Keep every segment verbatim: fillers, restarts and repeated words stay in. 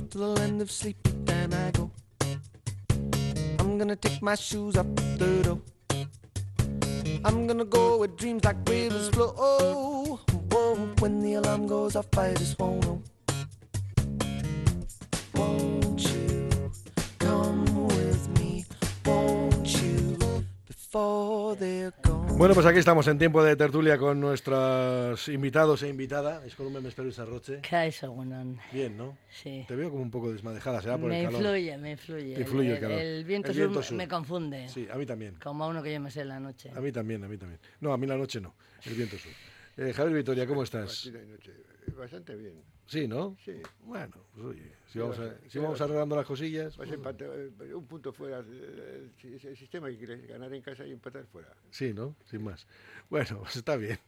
to the land of sleep, then I go. I'm gonna take my shoes off the door. I'm gonna go where dreams like rivers flow. Oh, whoa, when the alarm goes off, I just won't know. Won't you come with me? Won't you before they're gone? Bueno, pues aquí estamos en tiempo de tertulia con nuestros invitados e invitada. Es Columna Mespero y Sarroche. Cae según. Bien, ¿no? Sí. Te veo como un poco desmadejada, será por me el calor. Influye, me influye. Te influye el, el calor. El viento, el sur, viento sur me confunde. Sí, a mí también. Como a uno que yo me sé en la noche. A mí también, a mí también. No, a mí la noche no, el viento sur. Eh, Javier Vitoria, ¿cómo estás? Bastante bien. Sí, ¿no? Sí. Bueno, pues oye, si vamos, a, si vamos arreglando las cosillas... Pues empate, un punto fuera, el, el, el sistema que quiere ganar en casa y empatar fuera. Sí, ¿no? Sin más. Bueno, pues está bien.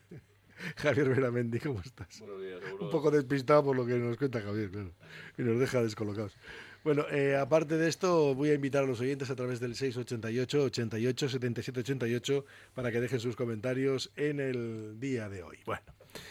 Javier Veramendi, ¿cómo estás? Buenos días, un poco despistado por lo que nos cuenta Javier, claro. Y nos deja descolocados. Bueno, eh, aparte de esto, voy a invitar a los oyentes a través del seis ochenta y ocho, ochenta y ocho, setenta y siete ochenta y ocho para que dejen sus comentarios en el día de hoy. Bueno,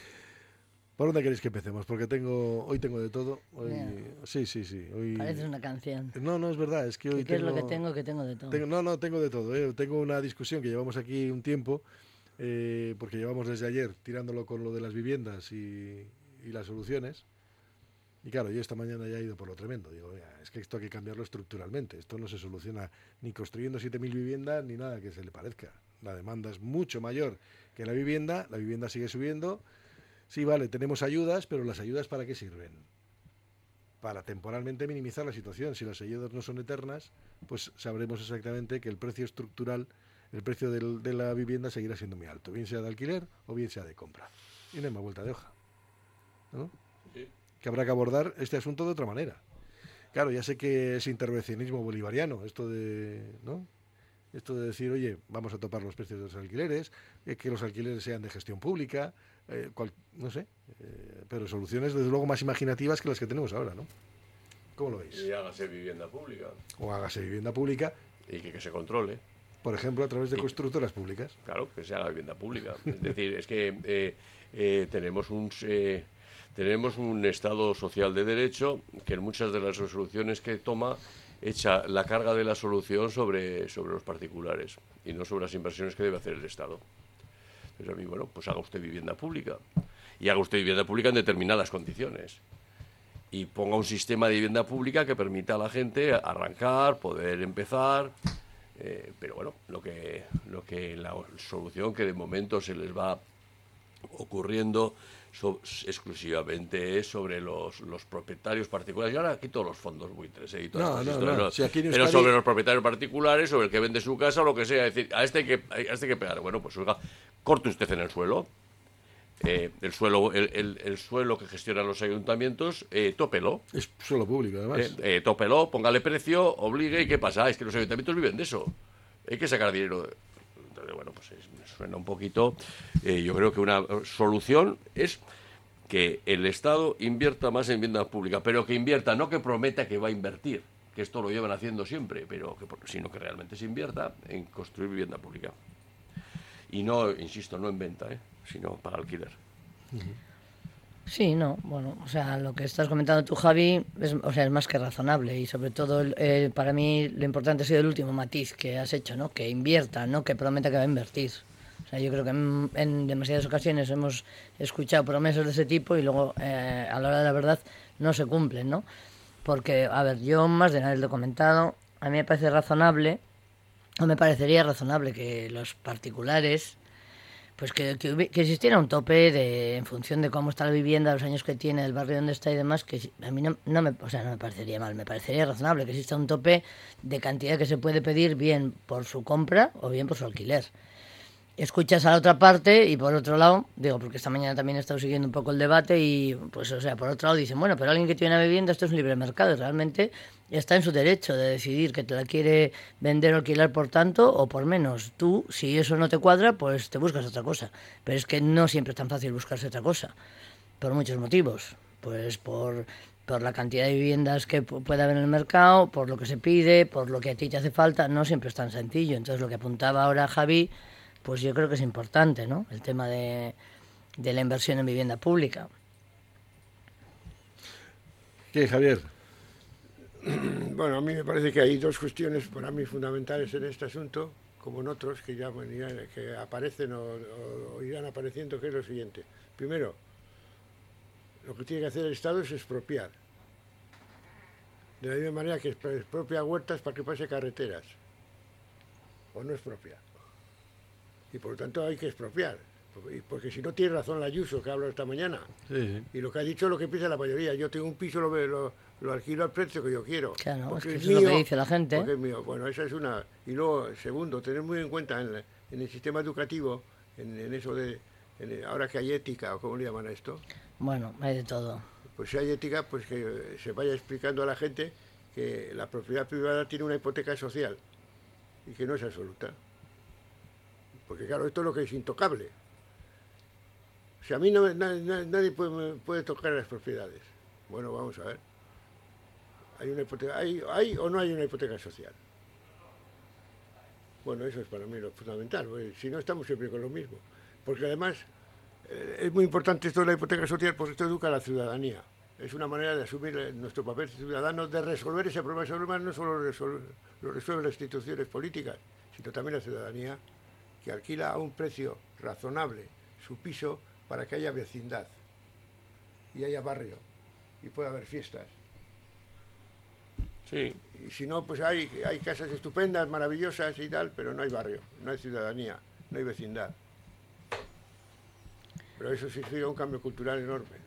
¿por dónde queréis que empecemos? Porque tengo hoy tengo de todo. Hoy, sí, sí, sí. Hoy... Parece una canción. No, no, es verdad. Es que hoy ¿Qué tengo... es lo que tengo? Que tengo de todo. Tengo, no, no, tengo de todo. ¿eh? Tengo una discusión que llevamos aquí un tiempo, eh, porque llevamos desde ayer tirándolo con lo de las viviendas y, y las soluciones. Y claro, yo esta mañana ya he ido por lo tremendo. Digo, es que esto hay que cambiarlo estructuralmente. Esto no se soluciona ni construyendo siete mil viviendas ni nada que se le parezca. La demanda es mucho mayor que la vivienda. La vivienda sigue subiendo. Sí, vale, tenemos ayudas, pero ¿las ayudas para qué sirven? Para temporalmente minimizar la situación. Si las ayudas no son eternas, pues sabremos exactamente que el precio estructural, el precio del, de la vivienda seguirá siendo muy alto, bien sea de alquiler o bien sea de compra. Y no hay más vuelta de hoja, ¿no? Sí. Que habrá que abordar este asunto de otra manera. Claro, ya sé que es intervencionismo bolivariano, esto de, ¿no? Esto de decir, oye, vamos a topar los precios de los alquileres, eh, que los alquileres sean de gestión pública, eh, cual, no sé, eh, pero soluciones desde luego más imaginativas que las que tenemos ahora, ¿no? ¿Cómo lo veis? Y hágase vivienda pública. O hágase vivienda pública. Y que, que se controle. Por ejemplo, a través de y, constructoras públicas. Claro, que se haga vivienda pública. Es decir, es que eh, eh, tenemos un... Eh, Tenemos un Estado social de derecho que en muchas de las resoluciones que toma echa la carga de la solución sobre, sobre los particulares y no sobre las inversiones que debe hacer el Estado. Entonces a mí, bueno, pues haga usted vivienda pública y haga usted vivienda pública en determinadas condiciones y ponga un sistema de vivienda pública que permita a la gente arrancar, poder empezar, eh, pero bueno, lo que, lo que la solución que de momento se les va ocurriendo So, exclusivamente es sobre los, los propietarios particulares. Y ahora aquí todos los fondos buitres, ¿eh? Y todas no, no, no. no. Si aquí en pero Euskadi... sobre los propietarios particulares, sobre el que vende su casa o lo que sea. Es decir, a este hay que, a este hay que pegar. Bueno, pues oiga, corte usted en el suelo. Eh, el suelo el, el, el suelo que gestionan los ayuntamientos, eh, tópelo. Es suelo público, además. Eh, eh, tópelo, póngale precio, obligue. ¿Y qué pasa? Es que los ayuntamientos viven de eso. Hay que sacar dinero de... Bueno, pues es, me suena un poquito. Eh, yo creo que una solución es que el Estado invierta más en vivienda pública, pero que invierta, no que prometa que va a invertir, que esto lo llevan haciendo siempre, pero que, sino que realmente se invierta en construir vivienda pública. Y no, insisto, no en venta, ¿eh? Sino para alquiler. Sí, no, bueno, o sea, lo que estás comentando tú, Javi, es, o sea, es más que razonable y sobre todo eh, para mí lo importante ha sido el último matiz que has hecho, ¿no? Que invierta, no que prometa que va a invertir. O sea, yo creo que en, en demasiadas ocasiones hemos escuchado promesas de ese tipo y luego eh, a la hora de la verdad no se cumplen, ¿no? Porque, a ver, yo más de una vez lo he comentado, a mí me parece razonable, o me parecería razonable que los particulares... Pues que, que, que existiera un tope de, en función de cómo está la vivienda, los años que tiene, el barrio donde está y demás, que a mí no, no, me, o sea, no me parecería mal, me parecería razonable que exista un tope de cantidad que se puede pedir bien por su compra o bien por su alquiler. Escuchas a la otra parte y por otro lado, digo, porque esta mañana también he estado siguiendo un poco el debate y, pues, o sea, por otro lado dicen, bueno, pero alguien que tiene una vivienda, esto es un libre mercado y realmente está en su derecho de decidir que te la quiere vender o alquilar por tanto o por menos. Tú, si eso no te cuadra, pues te buscas otra cosa. Pero es que no siempre es tan fácil buscarse otra cosa, por muchos motivos. Pues por, por la cantidad de viviendas que puede haber en el mercado, por lo que se pide, por lo que a ti te hace falta, no siempre es tan sencillo. Entonces lo que apuntaba ahora Javi, pues yo creo que es importante, ¿no? El tema de, de la inversión en vivienda pública. ¿Qué, Javier? Bueno, a mí me parece que hay dos cuestiones para mí fundamentales en este asunto, como en otros que ya que aparecen o, o, o irán apareciendo, que es lo siguiente. Primero, lo que tiene que hacer el Estado es expropiar. De la misma manera que expropia huertas para que pase carreteras. O no expropia. Y por lo tanto hay que expropiar. Porque, porque si no tiene razón la Ayuso, que habla esta mañana. Sí, sí. Y lo que ha dicho es lo que piensa la mayoría. Yo tengo un piso, lo, lo, lo alquilo al precio que yo quiero. Claro, es que es eso mío, es lo que dice la gente. Porque es mío. Bueno, esa es una. Y luego, segundo, tener muy en cuenta en, la, en el sistema educativo, en, en eso de. En, ahora que hay ética, o cómo le llaman a esto. Bueno, hay de todo. Pues si hay ética, pues que se vaya explicando a la gente que la propiedad privada tiene una hipoteca social y que no es absoluta. Porque claro, esto es lo que es intocable. O sea, a mí no, nadie, nadie puede, puede tocar las propiedades. Bueno, vamos a ver. ¿Hay una hipoteca, hay, hay o no hay una hipoteca social? Bueno, eso es para mí lo fundamental, porque si no estamos siempre con lo mismo. Porque además eh, es muy importante esto de la hipoteca social porque esto educa a la ciudadanía. Es una manera de asumir nuestro papel ciudadano, de resolver ese problema. Ese problema no solo lo resuelve, lo resuelven las instituciones políticas, sino también la ciudadanía, que alquila a un precio razonable su piso para que haya vecindad y haya barrio y pueda haber fiestas. Sí. Y si no, pues hay, hay casas estupendas, maravillosas y tal, pero no hay barrio, no hay ciudadanía, no hay vecindad. Pero eso significa un cambio cultural enorme.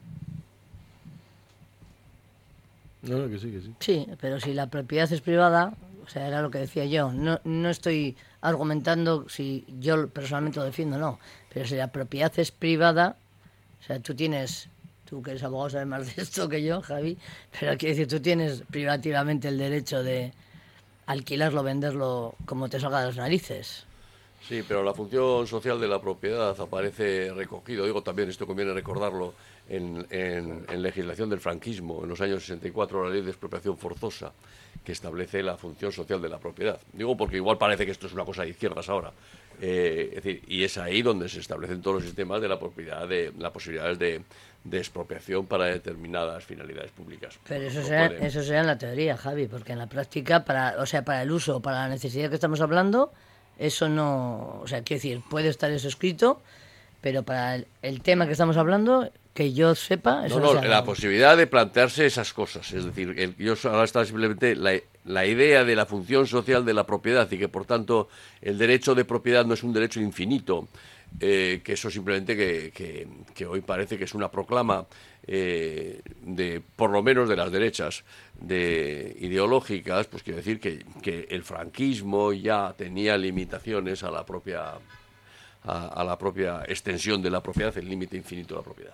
No, no, que sí, que sí. Sí, pero si la propiedad es privada, o sea, era lo que decía yo, no, no estoy argumentando si yo personalmente lo defiendo, no, pero si la propiedad es privada, o sea, tú tienes, tú que eres abogado sabes más de esto que yo, Javi, pero quiero decir, tú tienes privativamente el derecho de alquilarlo, venderlo como te salga de las narices. Sí, pero la función social de la propiedad aparece recogido, digo también, esto conviene recordarlo, en, en, en legislación del franquismo, en los años sesenta y cuatro, la ley de expropiación forzosa, que establece la función social de la propiedad. Digo porque igual parece que esto es una cosa de izquierdas ahora. Eh, es decir, y es ahí donde se establecen todos los sistemas de la propiedad, de las posibilidades de, de expropiación para determinadas finalidades públicas. Pero eso No será, pueden. eso será en la teoría, Javi, porque en la práctica, para, o sea, para el uso, para la necesidad que estamos hablando, eso no, o sea, quiero decir, puede estar eso escrito, pero para el, el tema que estamos hablando, que yo sepa, eso No, no, no, se ha la dado. posibilidad de plantearse esas cosas. Es decir, el, yo ahora está simplemente la, la idea de la función social de la propiedad y que, por tanto, el derecho de propiedad no es un derecho infinito, eh, que eso simplemente que, que, que hoy parece que es una proclama eh, de, por lo menos de las derechas de ideológicas, pues quiero decir que, que el franquismo ya tenía limitaciones a la propia a, a la propia extensión de la propiedad, el límite infinito de la propiedad.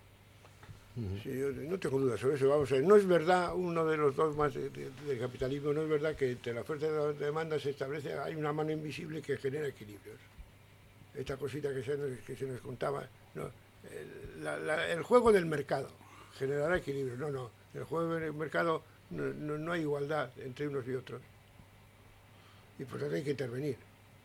Sí, yo no tengo dudas sobre eso. Vamos a ver, no es verdad, uno de los dogmas del de, de capitalismo, no es verdad que entre la oferta y la demanda se establece, hay una mano invisible que genera equilibrios. Esta cosita que se nos, que se nos contaba, no, el, la, la, el juego del mercado generará equilibrio. No, no, el juego del mercado no, no, no hay igualdad entre unos y otros. Y por tanto hay que intervenir.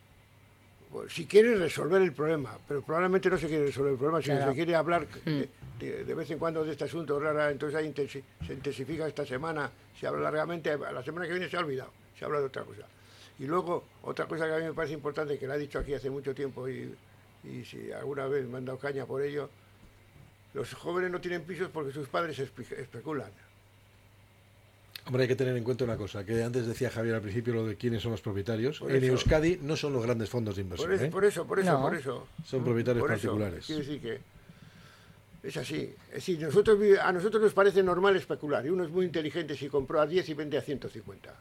Si quiere resolver el problema, pero probablemente no se quiere resolver el problema, sino Claro. se quiere hablar de, de, de vez en cuando de este asunto, rara, entonces ahí intensi, se intensifica esta semana, se habla largamente, la semana que viene se ha olvidado, se habla de otra cosa. Y luego, otra cosa que a mí me parece importante, que la he dicho aquí hace mucho tiempo y, y si alguna vez me han dado caña por ello, los jóvenes no tienen pisos porque sus padres espe especulan. Hombre, hay que tener en cuenta una cosa, que antes decía Javier al principio lo de quiénes son los propietarios. Por En eso. Euskadi no son los grandes fondos de inversión, Por eso, ¿eh? por eso, por eso, No. por eso. Son propietarios Por eso, particulares. quiero decir que es así. Es decir, nosotros, a nosotros nos parece normal especular. Y uno es muy inteligente si compró a diez y vende a ciento cincuenta.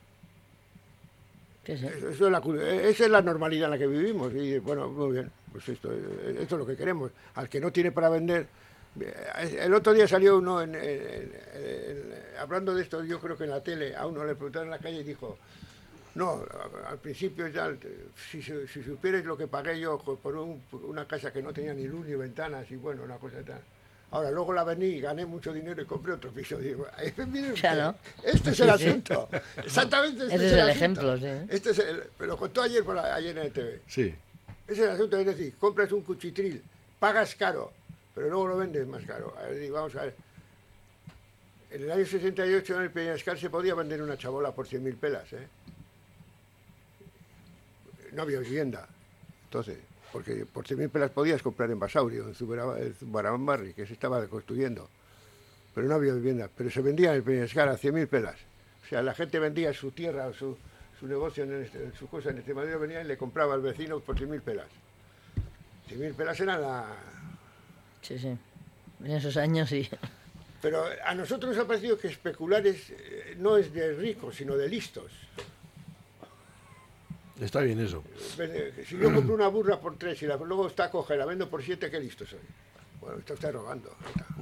Sí, sí. Eso es la, esa es la normalidad en la que vivimos. Y bueno, muy bien, pues esto, esto es lo que queremos. Al que no tiene para vender. El otro día salió uno, en, en, en, en, hablando de esto, yo creo que en la tele, a uno le preguntaron en la calle y dijo, no, al principio ya, si, si supierais lo que pagué yo por un, una casa que no tenía ni luz ni ventanas y bueno, una cosa tal. Ahora, luego la vendí y gané mucho dinero y compré otro piso. Digo, miren usted, Claro. este es Sí, el sí. asunto. Exactamente este Ese es es el, el asunto. ejemplo, sí. Este es el, me lo contó ayer, por la, ayer en el T V. Sí. Ese es el asunto, es decir, compras un cuchitril, pagas caro, pero luego lo vendes más caro. A ver, vamos a ver. En el año sesenta y ocho en el Peñascal se podía vender una chabola por cien mil pelas, ¿eh? No había vivienda, entonces, porque por cien mil pelas podías comprar en Basaurio, en Zumbarrambarri, que se estaba construyendo, pero no había vivienda, pero se vendía en el Peñascal a cien mil pelas. O sea, la gente vendía su tierra, su, su negocio, en, este, en su cosa en Extremadura, venía y le compraba al vecino por cien mil pelas. cien mil pelas era la... Sí, sí, en esos años sí. Pero a nosotros nos ha parecido que especular es, eh, no es de ricos, sino de listos. Está bien eso. Si yo compro una burra por tres y la, luego está coja y la vendo por siete, qué listo soy. Bueno, esto está robando.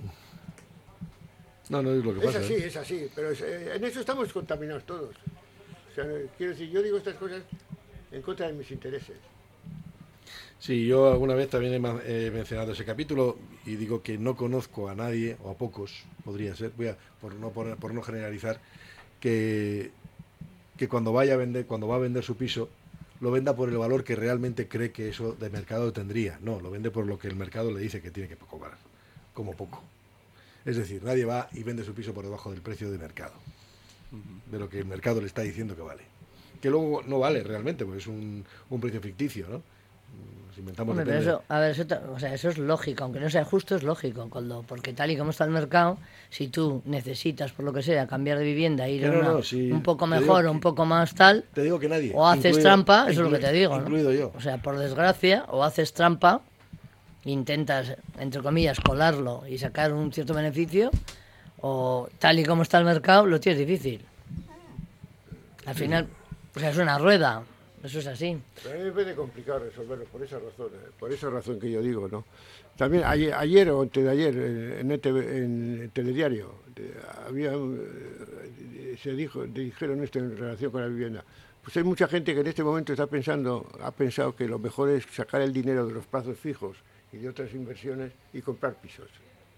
No, no es lo que Es pasa. así, ¿eh? es así, pero es, eh, en eso estamos contaminados todos. O sea, quiero decir, yo digo estas cosas en contra de mis intereses. Sí, yo alguna vez también he, ma- he mencionado ese capítulo y digo que no conozco a nadie, o a pocos, podría ser, voy a, por, no, poner- por no generalizar, que, que cuando vaya a vender, cuando va a vender su piso, lo venda por el valor que realmente cree que eso de mercado tendría. No, lo vende por lo que el mercado le dice que tiene que cobrar, como poco. Es decir, nadie va y vende su piso por debajo del precio de mercado, de lo que el mercado le está diciendo que vale. Que luego no vale realmente, porque es un, un precio ficticio, ¿no? Nos inventamos Hombre, pero depende- eso, a ver, eso, ta- o sea, eso es lógico, aunque no sea justo, es lógico, Coldo, porque tal y como está el mercado, si tú necesitas, por lo que sea, cambiar de vivienda, ir a Pero una no, si un poco te digo mejor o que- un poco más tal, Te digo que nadie. o haces incluido- trampa, eso es lo inclu- que te digo, ¿no? Incluido yo. O sea, por desgracia, o haces trampa, intentas, entre comillas, colarlo y sacar un cierto beneficio, o tal y como está el mercado, lo tienes difícil. Al final, o sea, es una rueda, eso es así. Pero a mí me parece complicado resolverlo por esa razón, eh, por esa razón que yo digo, ¿no? También ayer, ayer o antes de ayer eh, en, E T V en el telediario eh, había eh, se dijo dijeron esto en relación con la vivienda. Pues hay mucha gente que en este momento está pensando, ha pensado que lo mejor es sacar el dinero de los plazos fijos y de otras inversiones y comprar pisos.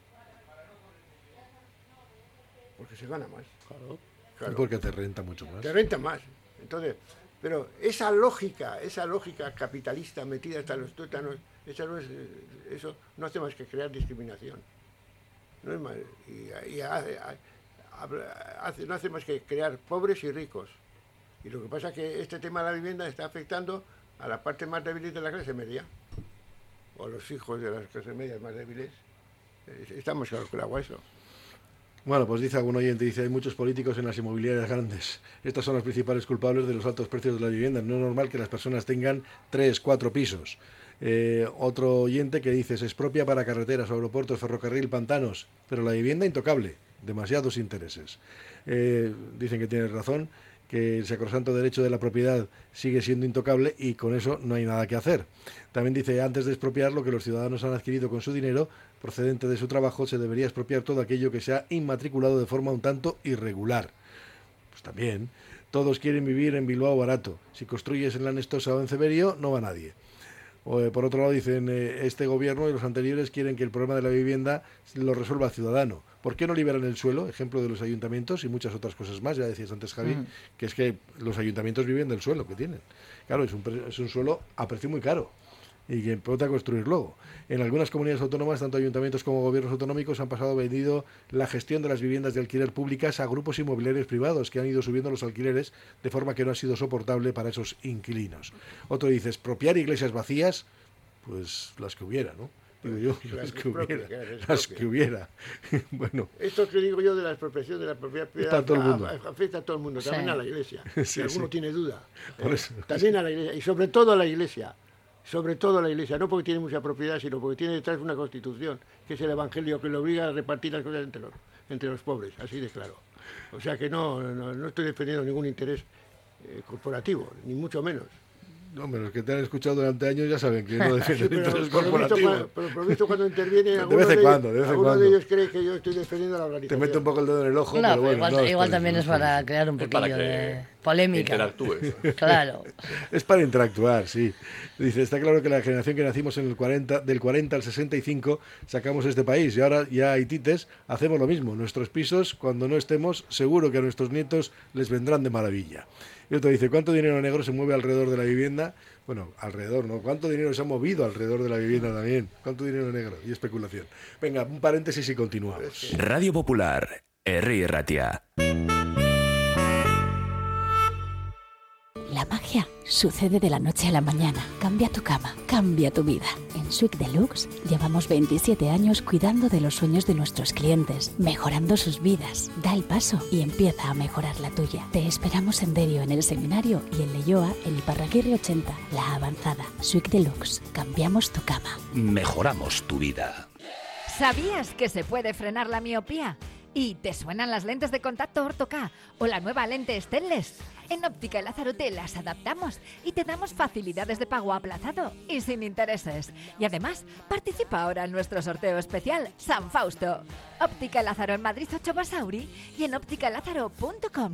Porque se gana más. Claro. Porque te renta mucho más. Te renta más. Entonces, pero esa lógica, esa lógica capitalista metida hasta los tuétanos, esa no es, eso no hace más que crear discriminación. No es más, y, y hace, hace- no hace más que crear pobres y ricos. Y lo que pasa es que este tema de la vivienda está afectando a la parte más débil de la clase media, o a los hijos de las clases medias más débiles. Eh, Está más claro que el agua eso. Bueno, pues dice algún oyente, dice, hay muchos políticos en las inmobiliarias grandes. Estas son los principales culpables de los altos precios de la vivienda. No es normal que las personas tengan tres, cuatro pisos. Eh, otro oyente que dice, se expropia para carreteras, aeropuertos, ferrocarril, pantanos, pero la vivienda intocable, demasiados intereses. Eh, dicen que tiene razón, que el sacrosanto derecho de la propiedad sigue siendo intocable y con eso no hay nada que hacer. También dice, antes de expropiar lo que los ciudadanos han adquirido con su dinero, procedente de su trabajo, se debería expropiar todo aquello que se ha inmatriculado de forma un tanto irregular. Pues también, todos quieren vivir en Bilbao barato. Si construyes en La Nestosa o en Ceberio, no va nadie. O, eh, por otro lado, dicen, eh, este gobierno y los anteriores quieren que el problema de la vivienda lo resuelva el ciudadano. ¿Por qué no liberan el suelo? Ejemplo de los ayuntamientos y muchas otras cosas más. Ya decías antes, Javi, Ujú. que es que los ayuntamientos viven del suelo que tienen. Claro, es un, pre- es un suelo a precio muy caro y que importa construir luego. En algunas comunidades autónomas, tanto ayuntamientos como gobiernos autonómicos han pasado vendido la gestión de las viviendas de alquiler públicas a grupos inmobiliarios privados que han ido subiendo los alquileres de forma que no ha sido soportable para esos inquilinos. Otro dice, expropiar iglesias vacías, pues las que hubiera, ¿no? Digo yo, Las las que expropias, hubiera, que las las expropias. que hubiera. Bueno, Esto que digo yo de la expropiación de la propiedad Está todo el mundo. a- a- afecta a todo el mundo, también Sí. a la iglesia. Sí, si alguno sí. tiene duda. Por Eh, eso. También a la iglesia, y sobre todo a la iglesia. Sobre todo a la iglesia, no porque tiene mucha propiedad, sino porque tiene detrás una constitución, que es el evangelio, que le obliga a repartir las cosas entre los, entre los pobres, así de claro. O sea que no, no, no estoy defendiendo ningún interés eh, corporativo, ni mucho menos. hombre, los que te han escuchado durante años ya saben que no Sí, defienden pero, intereses por lo visto, corporativos. cua- pero por lo visto cuando interviene, De alguno vez en ellos- cuando, de vez en alguno cuando. de ellos cree que yo estoy defendiendo a la Te organización. mete un poco el dedo en el ojo, No, pero pero bueno, igual, no es igual por también eso, es no por para eso. crear un Es para poquillo que de polémica. interactúes. Claro. Es para interactuar, sí. Dice, está claro que la generación que nacimos en el cuarenta, del cuarenta al sesenta y cinco sacamos este país y ahora ya hay tites, hacemos lo mismo. Nuestros pisos, cuando no estemos, seguro que a nuestros nietos les vendrán de maravilla. Y otro dice, ¿cuánto dinero negro se mueve alrededor de la vivienda? Bueno, alrededor, ¿no? ¿Cuánto dinero se ha movido alrededor de la vivienda también? ¿Cuánto dinero negro y especulación? Venga, un paréntesis y continuamos. Radio Popular, Herri Ratia. La magia sucede de la noche a la mañana. Cambia tu cama, cambia tu vida. En Suite Deluxe llevamos veintisiete años cuidando de los sueños de nuestros clientes, mejorando sus vidas. Da el paso y empieza a mejorar la tuya. Te esperamos en Derio en el Seminario y en Leioa en Iparraguirre ochenta, La Avanzada. Suite Deluxe. Cambiamos tu cama. Mejoramos tu vida. ¿Sabías que se puede frenar la miopía? ¿Y te suenan las lentes de contacto Ortho K o la nueva lente Stellest? En Óptica Lázaro te las adaptamos y te damos facilidades de pago aplazado y sin intereses. Y además, participa ahora en nuestro sorteo especial San Fausto. Óptica Lázaro en Madrid ocho Basauri y en óptica lázaro punto com.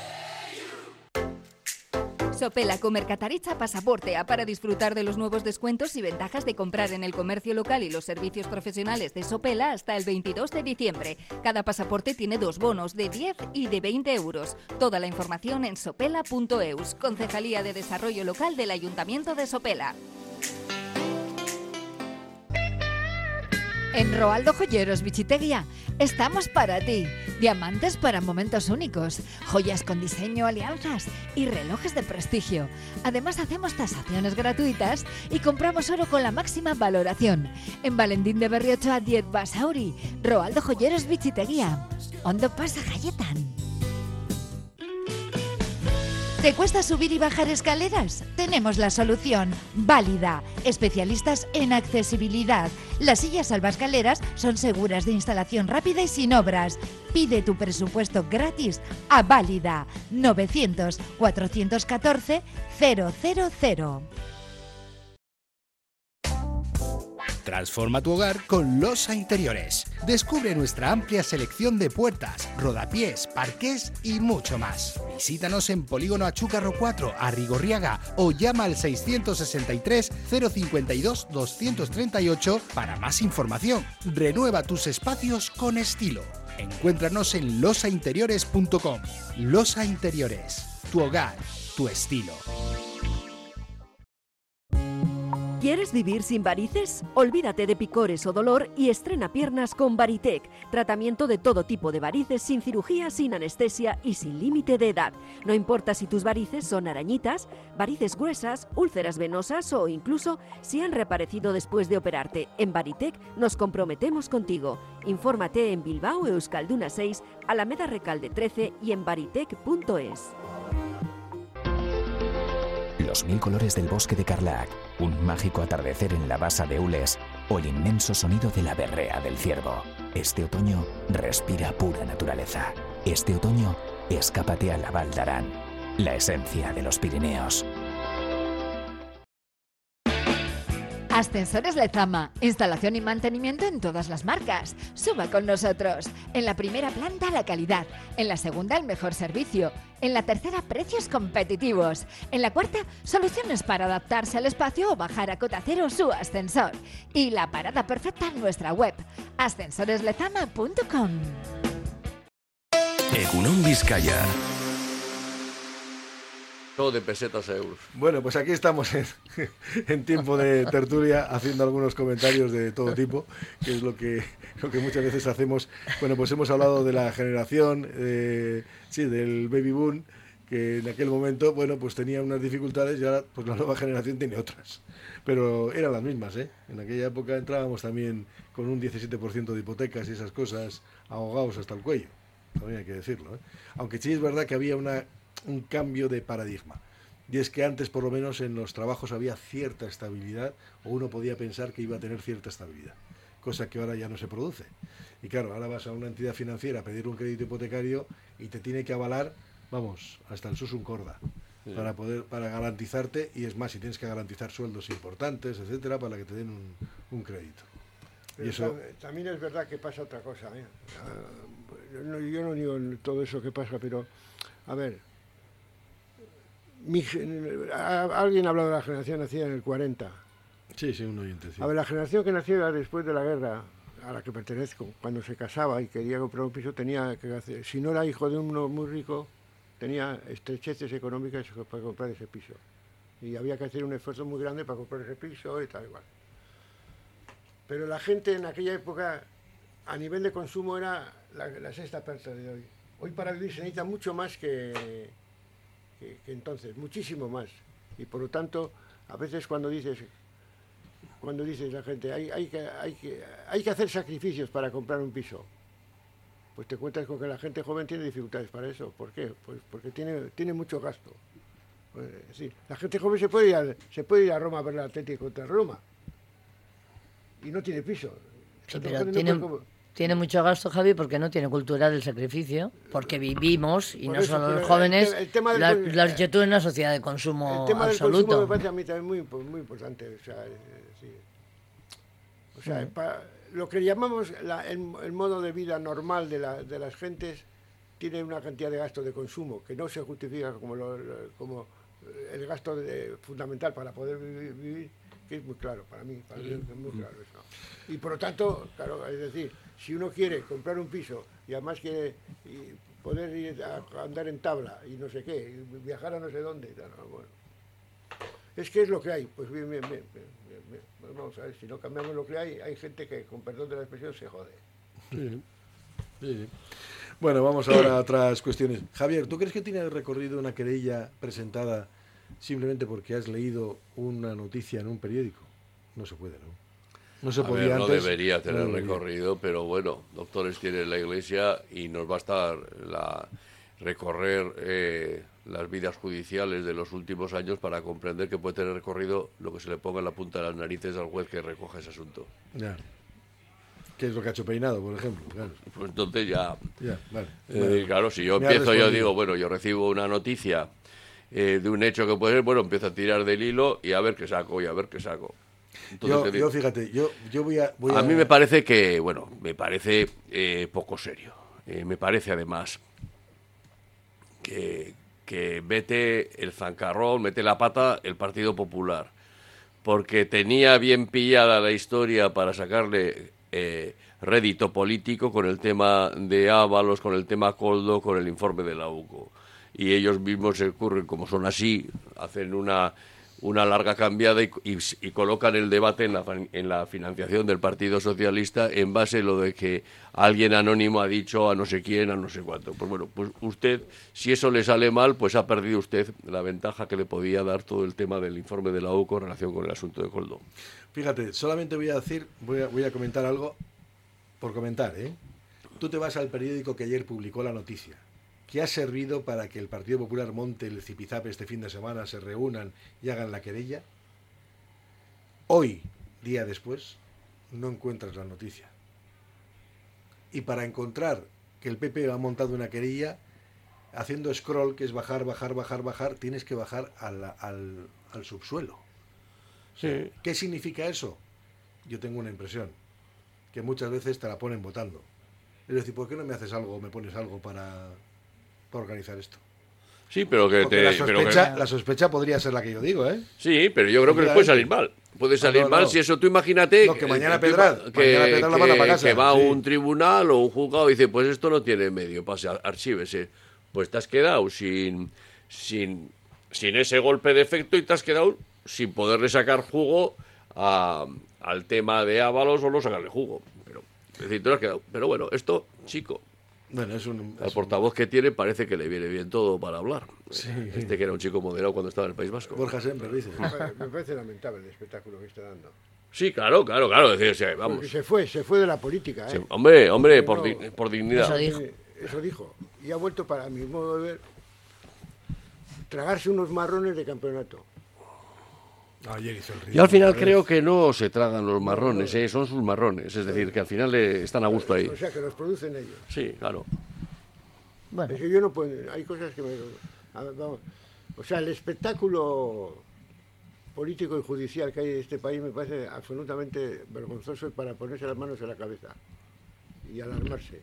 Sopela Mercataritza pasaporte A para disfrutar de los nuevos descuentos y ventajas de comprar en el comercio local y los servicios profesionales de Sopela hasta el veintidós de diciembre. Cada pasaporte tiene dos bonos de diez y de veinte euros. Toda la información en sopela punto eus, Concejalía de Desarrollo Local del Ayuntamiento de Sopela. En Roaldo Joyeros Bichiteguía estamos para ti. Diamantes para momentos únicos, joyas con diseño, alianzas y relojes de prestigio. Además hacemos tasaciones gratuitas y compramos oro con la máxima valoración. En Valentín de Berriocho a diez Basauri, Roaldo Joyeros Bichiteguía. Ondo pasa Galletan. ¿Te cuesta subir y bajar escaleras? Tenemos la solución. Válida. Especialistas en accesibilidad. Las sillas salvaescaleras son seguras de instalación rápida y sin obras. Pide tu presupuesto gratis a Válida. novecientos cuatrocientos catorce cero cero cero. Transforma tu hogar con Losa Interiores. Descubre nuestra amplia selección de puertas, rodapiés, parqués y mucho más. Visítanos en Polígono Achúcarro cuatro, Arrigorriaga, o llama al seiscientos sesenta y tres cero cincuenta y dos doscientos treinta y ocho para más información. Renueva tus espacios con estilo. Encuéntranos en losa interiores punto com. Losa Interiores. Tu hogar, tu estilo. ¿Quieres vivir sin varices? Olvídate de picores o dolor y estrena piernas con Varitec. Tratamiento de todo tipo de varices sin cirugía, sin anestesia y sin límite de edad. No importa si tus varices son arañitas, varices gruesas, úlceras venosas o incluso si han reaparecido después de operarte. En Varitec nos comprometemos contigo. Infórmate en Bilbao, Euskalduna seis, Alameda Recalde trece y en varitec punto es. Los mil colores del bosque de Carlac, un mágico atardecer en la basa de Ules o el inmenso sonido de la berrea del ciervo. Este otoño respira pura naturaleza. Este otoño escápate a la Val d'Aran, la esencia de los Pirineos. Ascensores Lezama, instalación y mantenimiento en todas las marcas. Suba con nosotros. En la primera planta la calidad, en la segunda el mejor servicio, en la tercera precios competitivos, en la cuarta soluciones para adaptarse al espacio o bajar a cota cero su ascensor. Y la parada perfecta en nuestra web, ascensores lezama punto com. Egunon Vizcaya. Todo de pesetas a euros. Bueno, pues aquí estamos en, en tiempo de tertulia haciendo algunos comentarios de todo tipo, que es lo que, lo que muchas veces hacemos. Bueno, pues hemos hablado de la generación, eh, sí, del baby boom, que en aquel momento, bueno, pues tenía unas dificultades y ahora pues la nueva generación tiene otras. Pero eran las mismas, ¿eh? En aquella época entrábamos también con un diecisiete por ciento de hipotecas y esas cosas, ahogados hasta el cuello, también hay que decirlo, ¿eh? Aunque sí es verdad que había una... un cambio de paradigma, y es que antes por lo menos en los trabajos había cierta estabilidad, o uno podía pensar que iba a tener cierta estabilidad, cosa que ahora ya no se produce. Y claro, ahora vas a una entidad financiera a pedir un crédito hipotecario y te tiene que avalar, vamos, hasta el susun corda, sí, para poder, para garantizarte, y es más, si tienes que garantizar sueldos importantes, etcétera, para que te den un, un crédito. Pero y eso... también es verdad que pasa otra cosa, ¿eh? Uh, yo no digo todo eso que pasa, pero a ver, Mi, a, alguien ha hablado de la generación nacida en el cuarenta. Sí, sí, un oyente. Sí. A ver, la generación que nació después de la guerra, a la que pertenezco, cuando se casaba y quería comprar un piso, tenía que hacer, si no era hijo de uno muy rico, tenía estrecheces económicas para comprar ese piso. Y había que hacer un esfuerzo muy grande para comprar ese piso y tal igual. Pero la gente en aquella época, a nivel de consumo, era la, la sexta parte de hoy. Hoy para vivir se necesita mucho más que, que, que entonces, muchísimo más. Y por lo tanto, a veces cuando dices, cuando dices la gente, hay, hay, que, hay, que, hay que hacer sacrificios para comprar un piso, pues te encuentras con que la gente joven tiene dificultades para eso. ¿Por qué? Pues porque tiene, tiene mucho gasto. Pues, es decir, la gente joven se puede ir a, se puede ir a Roma a ver la Atlético contra Roma y no tiene piso. Sí, pero tiene, no tiene mucho gasto, Javi, porque no tiene cultura del sacrificio, porque vivimos, y Por no eso, solo los jóvenes, el, el tema del, la, la sociedad es una sociedad de consumo el tema absoluto. Del consumo me parece a mí también muy, muy importante. O sea, sí. o sea mm. para, lo que llamamos la, el, el modo de vida normal de, la, de las gentes tiene una cantidad de gasto de consumo que no se justifica como, lo, como el gasto de, fundamental para poder vivir, vivir, que es muy claro para mí, para mí es muy claro eso. Y por lo tanto, claro, es decir, si uno quiere comprar un piso y además quiere y poder ir a andar en tabla y no sé qué, y viajar a no sé dónde, no, bueno. Es que es lo que hay, pues bien, bien, bien, bien, bien. Pues vamos a ver, si no cambiamos lo que hay, hay gente que, con perdón de la expresión, se jode. Sí, sí. Bueno, vamos ahora a otras cuestiones. Javier, ¿tú crees que tiene recorrido una querella presentada simplemente porque has leído una noticia en un periódico? No se puede, ¿no? No se podía ver, no antes. Debería tener no debería. recorrido, pero bueno, doctores tiene la Iglesia y nos basta la, recorrer eh, las vidas judiciales de los últimos años para comprender que puede tener recorrido lo que se le ponga en la punta de las narices al juez que recoja ese asunto. Ya. ¿Qué es lo que ha hecho Peinado, por ejemplo? Claro. Pues entonces ya... ya vale, eh, vale. Claro, si yo empiezo, yo digo, bueno, yo recibo una noticia eh, de un hecho que puede ser, bueno, empiezo a tirar del hilo y a ver qué saco, y a ver qué saco. Yo, yo, fíjate, yo, yo voy, a, voy a... A mí me parece que, bueno, me parece eh, poco serio. Eh, me parece, además, que, que mete el zancarrón, mete la pata el Partido Popular. Porque tenía bien pillada la historia para sacarle eh, rédito político con el tema de Ábalos, con el tema Koldo, con el informe de la U C O. Y ellos mismos se ocurren, como son así, hacen una... una larga cambiada y, y, y colocan el debate en la, en la financiación del Partido Socialista en base a lo de que alguien anónimo ha dicho a no sé quién, a no sé cuánto. Pues bueno, pues usted, si eso le sale mal, pues ha perdido usted la ventaja que le podía dar todo el tema del informe de la U C O en relación con el asunto de Koldo. Fíjate, solamente voy a decir, voy a, voy a comentar algo por comentar, ¿eh? Tú te vas al periódico que ayer publicó la noticia, que ha servido para que el Partido Popular monte el zipizape este fin de semana, se reúnan y hagan la querella. Hoy, día después, no encuentras la noticia. Y para encontrar que el P P ha montado una querella, haciendo scroll, que es bajar, bajar, bajar, bajar, tienes que bajar al, al, al subsuelo. Sí. ¿Qué significa eso? Yo tengo una impresión, que muchas veces te la ponen votando. Es decir, ¿por qué no me haces algo o me pones algo para... organizar esto? Sí, pero que Porque te... La sospecha, pero que... la sospecha podría ser la que yo digo, ¿eh? Sí, pero yo creo que les puede salir mal. Puede salir no, no, mal no. si eso, tú imagínate... No, que mañana Pedral, que, mañana Pedral la manda para casa. Que va sí. a un tribunal o un juzgado y dice, pues esto no tiene medio, pase, archívese. Pues te has quedado sin, sin, sin ese golpe de efecto y te has quedado sin poderle sacar jugo a, al tema de Ábalos o no sacarle jugo. Pero, es decir, te has quedado. Pero bueno, esto, chico... Bueno, es un, Al es portavoz un... que tiene parece que le viene bien todo para hablar. Sí. Este que era un chico moderado cuando estaba en el País Vasco. Borja siempre dice. Me parece lamentable el espectáculo que está dando. Sí, claro, claro, claro. Decir, o sea, vamos. Porque se fue, se fue de la política. ¿eh? Sí, hombre, hombre, por, no, di por dignidad. Eso dijo. Eso dijo. Y ha vuelto, para mi modo de ver, tragarse unos marrones de campeonato. Ayer hizo el río. Yo al final creo que no se tragan los marrones, ¿eh? Son sus marrones. Es decir, que al final eh, están a gusto ahí. O sea, que los producen ellos. Sí, claro. Bueno. Es que yo no puedo... Hay cosas que me... A ver, vamos. O sea, el espectáculo político y judicial que hay en este país me parece absolutamente vergonzoso para ponerse las manos en la cabeza y alarmarse.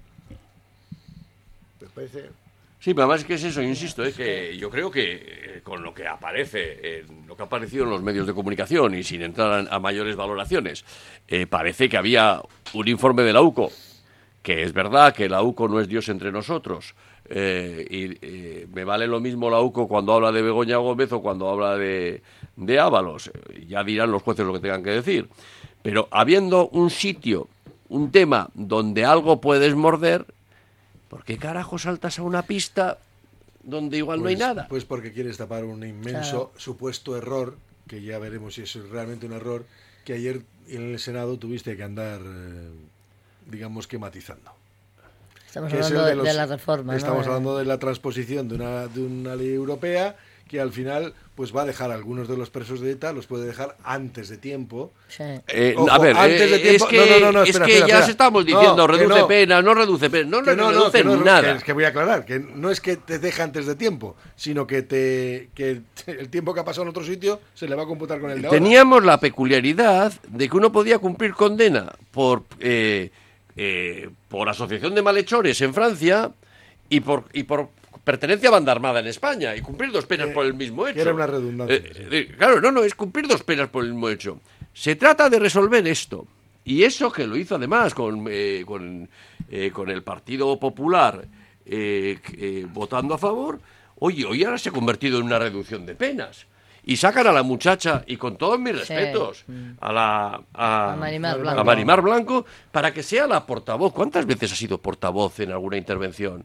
Me parece... Sí, pero además es que es eso, insisto, es que yo creo que eh, con lo que aparece, eh, lo que ha aparecido en los medios de comunicación y sin entrar a, a mayores valoraciones, eh, parece que había un informe de la U C O, que es verdad que la U C O no es Dios entre nosotros, eh, y eh, me vale lo mismo la U C O cuando habla de Begoña Gómez o cuando habla de, de Ábalos, ya dirán los jueces lo que tengan que decir, pero habiendo un sitio un tema donde algo puedes morder, ¿por qué carajo saltas a una pista donde igual pues, no hay nada? Pues porque quieres tapar un inmenso claro. supuesto error, que ya veremos si es realmente un error, que ayer en el Senado tuviste que andar, eh, digamos que matizando. Estamos que hablando de, de, los, de la reforma. Estamos ¿no? hablando de la transposición de una, de una ley europea que al final pues va a dejar a algunos de los presos de ETA, los puede dejar antes de tiempo. Sí. Eh, Ojo, a ver, antes de tiempo. Es que, no, no, no, no, espera, es que espera, ya espera. estamos diciendo, no, reduce no. pena, no reduce pena, no, no, no reduce no, no, nada. Que, es que voy a aclarar, que no es que te deje antes de tiempo, sino que te que el tiempo que ha pasado en otro sitio se le va a computar con el de ahora. Teníamos la peculiaridad de que uno podía cumplir condena por eh, eh, por asociación de malhechores en Francia y por y por pertenencia a banda armada en España y cumplir dos penas eh, por el mismo hecho. Era una redundancia. Eh, eh, claro, no, no, es cumplir dos penas por el mismo hecho. Se trata de resolver esto. Y eso que lo hizo además con, eh, con, eh, con el Partido Popular eh, eh, votando a favor, oye, hoy ahora se ha convertido en una reducción de penas. Y sacan a la muchacha, y con todos mis respetos, sí. a la a, a, Marimar Blanco. a Marimar Blanco, para que sea la portavoz. ¿Cuántas veces ha sido portavoz en alguna intervención?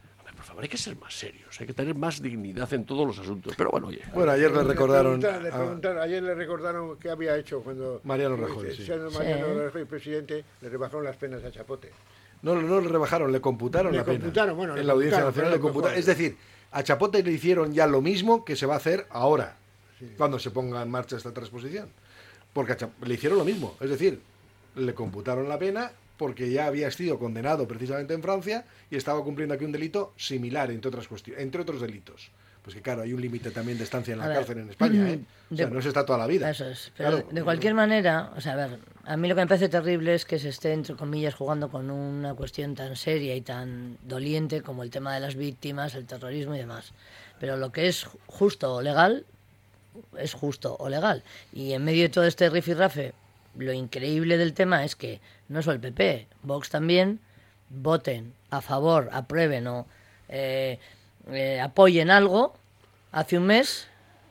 Hay que ser más serios, hay que tener más dignidad en todos los asuntos. Pero bueno, oye. Bueno, ayer le recordaron. Le preguntaron, le preguntaron, ayer le recordaron qué había hecho cuando. Mariano Rajoy. Sí. Siendo Mariano sí. Rajoy presidente, le rebajaron las penas a Chapote. No, no le rebajaron, le computaron le la computaron, pena. Bueno, en la Audiencia Nacional le computaron. Es decir, a Chapote le hicieron ya lo mismo que se va a hacer ahora, sí. cuando se ponga en marcha esta transposición. Porque a Chap- le hicieron lo mismo. Es decir, le computaron la pena porque ya había sido condenado precisamente en Francia y estaba cumpliendo aquí un delito similar, entre otras cuestiones, entre otros delitos. Pues que claro, hay un límite también de estancia en la a cárcel ver, en España, ¿eh? O sea, de, no se está toda la vida. Eso es. Pero claro. de, de cualquier manera, o sea, a ver, a mí lo que me parece terrible es que se esté, entre comillas, jugando con una cuestión tan seria y tan doliente como el tema de las víctimas, el terrorismo y demás. Pero lo que es justo o legal, es justo o legal. Y en medio de todo este rifirrafe, lo increíble del tema es que no solo el P P, Vox también, voten a favor, aprueben o eh, eh, apoyen algo hace un mes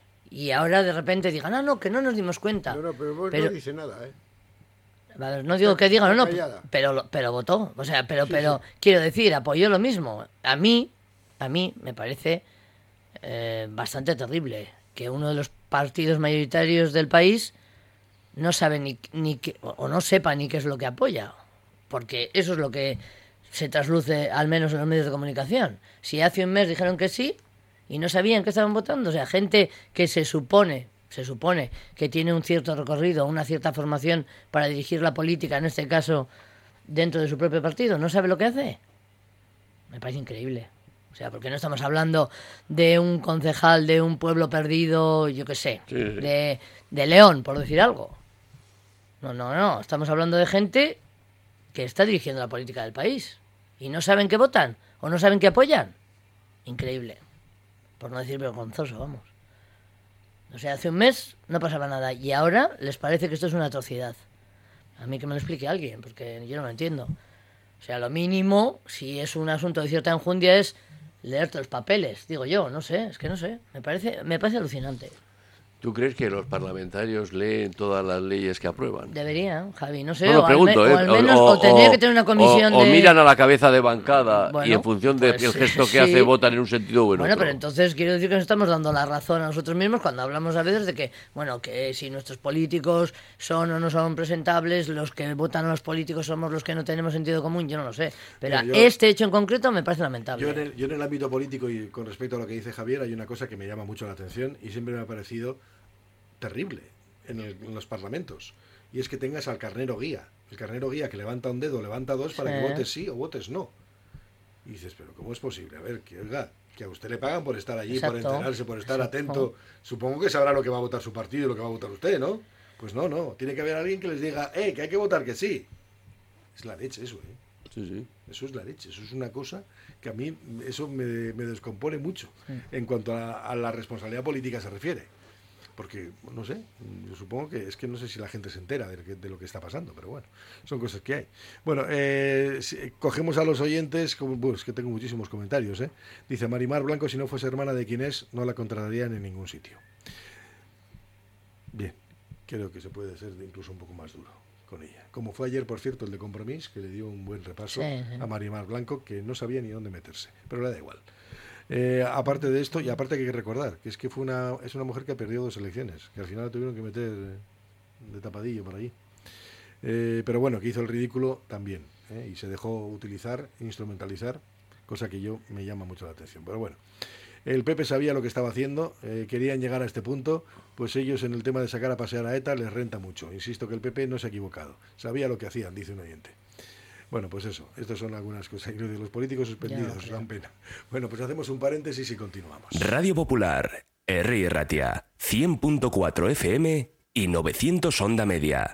y ahora de repente digan, ah, no, que no nos dimos cuenta. No, no, pero Vox pero, no dice nada, ¿eh? A ver, no digo que digan, no, no, pero, pero votó. O sea, pero, sí, pero sí. quiero decir, apoyó lo mismo. A mí, a mí me parece eh, bastante terrible que uno de los partidos mayoritarios del país no sabe ni, ni qué, o no sepa ni qué es lo que apoya, porque eso es lo que se trasluce al menos en los medios de comunicación. Si hace un mes dijeron que sí y no sabían qué estaban votando, o sea, gente que se supone, se supone que tiene un cierto recorrido, una cierta formación para dirigir la política, en este caso dentro de su propio partido, no sabe lo que hace. Me parece increíble. O sea, porque no estamos hablando de un concejal de un pueblo perdido, yo qué sé, sí, sí. De, de León, por decir algo. No, no, no. Estamos hablando de gente que está dirigiendo la política del país y no saben qué votan o no saben qué apoyan. Increíble. Por no decir vergonzoso, vamos. O sea, hace un mes no pasaba nada y ahora les parece que esto es una atrocidad. A mí que me lo explique alguien, porque yo no lo entiendo. O sea, lo mínimo, si es un asunto de cierta enjundia, es leerte los papeles, digo yo, no sé, es que no sé. Me parece, me parece alucinante. ¿Tú crees que los parlamentarios leen todas las leyes que aprueban? Deberían, Javi, no sé. Bueno, o, pregunto, al me, ¿eh? o al menos, o, o tendría que tener una comisión o, de... O miran a la cabeza de bancada bueno, y en función del pues, gesto que sí. hace votan en un sentido o en Bueno, otro. pero entonces quiero decir que nos estamos dando la razón a nosotros mismos cuando hablamos a veces de que, bueno, que si nuestros políticos son o no son presentables, los que votan a los políticos somos los que no tenemos sentido común, yo no lo sé. Pero yo, este hecho en concreto me parece lamentable. Yo en, el, yo en el ámbito político y con respecto a lo que dice Javier, hay una cosa que me llama mucho la atención y siempre me ha parecido terrible. En, el, en los parlamentos, y es que tengas al carnero guía, el carnero guía que levanta un dedo, levanta dos para sí. que votes sí o votes no. Y dices, pero ¿cómo es posible? A ver, que oiga, que a usted le pagan por estar allí, Exacto. por enterarse, por estar Exacto. atento. Supongo que sabrá lo que va a votar su partido y lo que va a votar usted, ¿no? Pues no, no. Tiene que haber alguien que les diga, eh, que hay que votar que sí. Es la leche eso, ¿eh? Sí, sí. Eso es la leche. Eso es una cosa que a mí, eso me, me descompone mucho sí. en cuanto a, a la responsabilidad política se refiere. Porque, no sé, yo supongo que es que no sé si la gente se entera de, de lo que está pasando, pero bueno, son cosas que hay. Bueno, eh, si, cogemos a los oyentes, como, bueno, es que tengo muchísimos comentarios, ¿eh? Dice Marimar Blanco, si no fuese hermana de quien es, no la contratarían en ningún sitio. Bien, creo que se puede ser incluso un poco más duro. con ella. Como fue ayer, por cierto, el de Compromís, que le dio un buen repaso Sí, sí. a Marimar Blanco, que no sabía ni dónde meterse, pero le da igual. Eh, aparte de esto, y aparte hay que recordar, que es que fue una, es una mujer que perdió dos elecciones, que al final la tuvieron que meter de tapadillo por allí. Eh, pero bueno, que hizo el ridículo también, ¿eh? Y se dejó utilizar, instrumentalizar, cosa que yo me llama mucho la atención. Pero bueno, el P P sabía lo que estaba haciendo, eh, querían llegar a este punto, pues ellos en el tema de sacar a pasear a ETA les renta mucho. Insisto que el P P no se ha equivocado, sabía lo que hacían, dice un oyente. Bueno, pues eso, estas son algunas cosas. Y lo de los políticos suspendidos, Ya, dan pena. Bueno, pues hacemos un paréntesis y continuamos. Radio Popular, Herri Erratia, cien punto cuatro F M y novecientos onda media.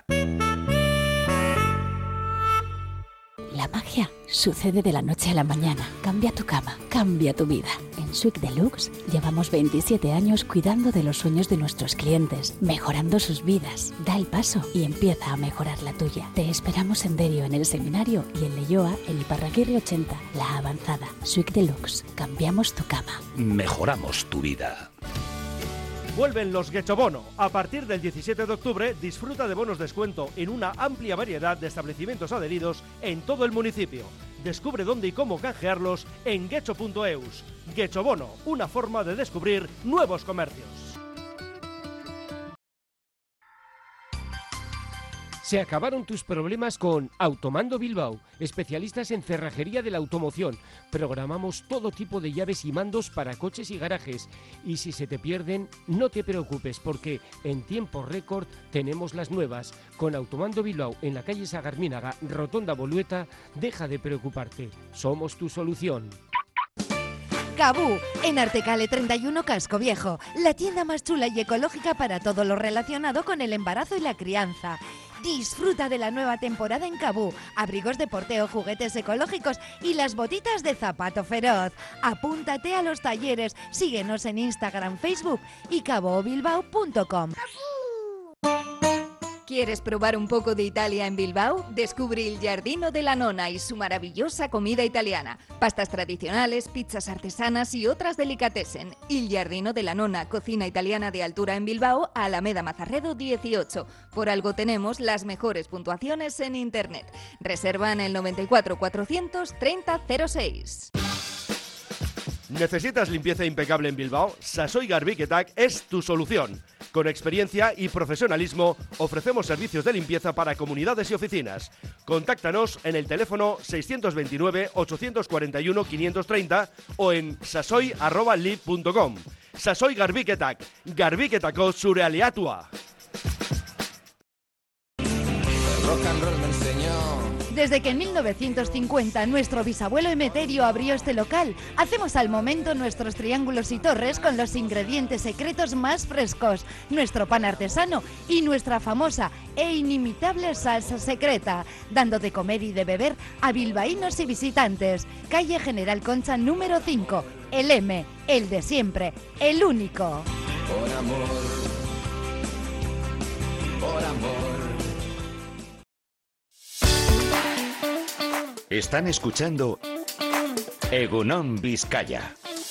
La magia sucede de la noche a la mañana. Cambia tu cama, cambia tu vida. En Suic Deluxe llevamos veintisiete años cuidando de los sueños de nuestros clientes, mejorando sus vidas. Da el paso y empieza a mejorar la tuya. Te esperamos en Derio, en el seminario, y en Leioa, en Iparraguirre ochenta, La Avanzada. Suic Deluxe. Cambiamos tu cama. Mejoramos tu vida. Vuelven los Guechobono. A partir del diecisiete de octubre, disfruta de bonos descuento en una amplia variedad de establecimientos adheridos en todo el municipio. Descubre dónde y cómo canjearlos en guecho punto eus. Guechobono, una forma de descubrir nuevos comercios. Se acabaron tus problemas con Automando Bilbao, especialistas en cerrajería de la automoción. Programamos todo tipo de llaves y mandos para coches y garajes. Y si se te pierden, no te preocupes, porque en tiempo récord tenemos las nuevas. Con Automando Bilbao en la calle Sagarmínaga, Rotonda Bolueta, deja de preocuparte. Somos tu solución. Cabú, en Artecale treinta y uno Casco Viejo, la tienda más chula y ecológica para todo lo relacionado con el embarazo y la crianza. Disfruta de la nueva temporada en Cabú, abrigos de porteo, juguetes ecológicos y las botitas de zapato feroz. Apúntate a los talleres, síguenos en Instagram, Facebook y cabobilbao punto com. ¿Quieres probar un poco de Italia en Bilbao? Descubre el Giardino della Nonna y su maravillosa comida italiana. Pastas tradicionales, pizzas artesanas y otras delicatessen. El Giardino della Nonna, cocina italiana de altura en Bilbao, Alameda Mazarredo dieciocho. Por algo tenemos las mejores puntuaciones en internet. Reserva en el noventa y cuatro cuatrocientos treinta cero seis. ¿Necesitas limpieza impecable en Bilbao? Sasoi Garbiketak es tu solución. Con experiencia y profesionalismo, ofrecemos servicios de limpieza para comunidades y oficinas. Contáctanos en el teléfono seiscientos veintinueve, ochocientos cuarenta y uno, quinientos treinta o en sasoi arroba lib punto com. Sasoi Garbiketak, Garbiketako zure aliatua. Rock and roll me enseñó. Desde que en mil novecientos cincuenta nuestro bisabuelo Emeterio abrió este local, hacemos al momento nuestros triángulos y torres con los ingredientes secretos más frescos, nuestro pan artesano y nuestra famosa e inimitable salsa secreta, dando de comer y de beber a bilbaínos y visitantes. Calle General Concha número cinco, el M, el de siempre, el único. Por amor, por amor. Están escuchando Egunon Vizcaya.